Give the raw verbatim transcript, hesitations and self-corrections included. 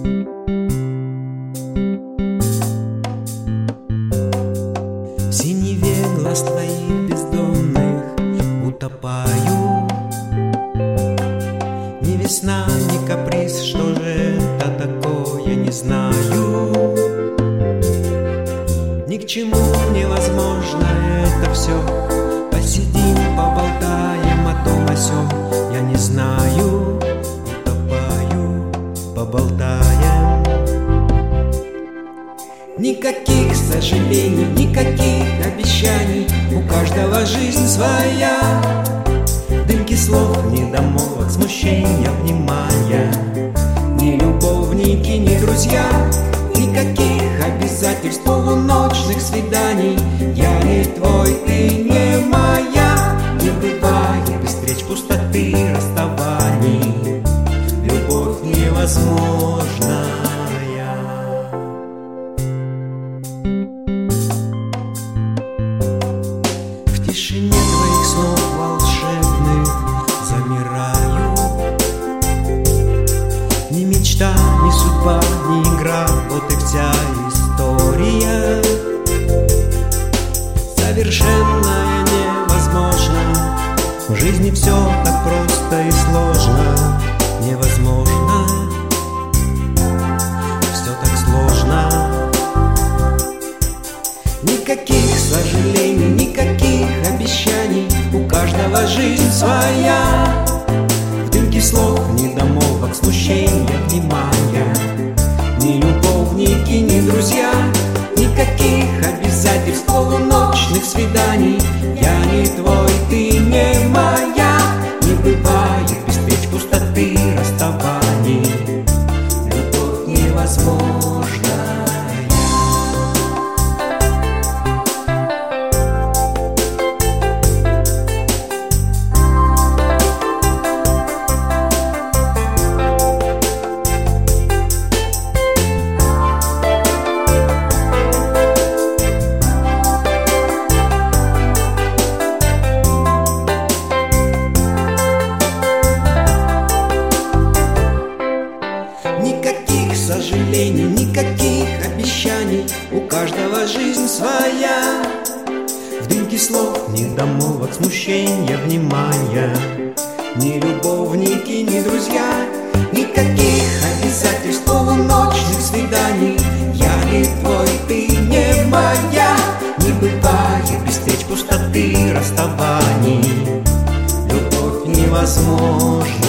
В синеве глаз твоих бездонных утопаю. Ни весна, ни каприз, что же это такое, не знаю. Ни к чему невозможно это все. Посидим, поболтаем о том, о сём. Я не знаю, утопаю, поболтаем. Никаких сожалений, никаких обещаний. У каждого жизнь своя. Дымки слов, недомолвок, смущения, внимания. Ни любовники, ни друзья. Никаких обязательств, полуночных свиданий. Я не твой, ты не моя. Не бывает без встреч, пустоты, расставаний. Любовь невозможная. В тишине твоих снов волшебных замираю. Ни мечта, ни судьба, ни игра, вот и вся история. Совершенное невозможно. В жизни все так просто и сложно. Невозможно. Все так сложно. Никаких сожалений, никаких обещаний. У каждого жизнь своя. В дымке слов, недомолвок, смущения, внимания. Ни любовники, ни друзья. Никаких обязательств, полуночных свиданий. Я не твой, ты не моя. Не бывает без встреч, пустоты, расставаний. Любовь невозможная. Никаких сожалений, никаких обещаний. У каждого жизнь своя. В дымке слов, недомолвок, смущения, внимания. Ни любовники, ни друзья. Никаких обязательств, полуночных свиданий. Я не твой, ты не моя. Не бывает без встреч, пустоты, расставаний. Любовь невозможна.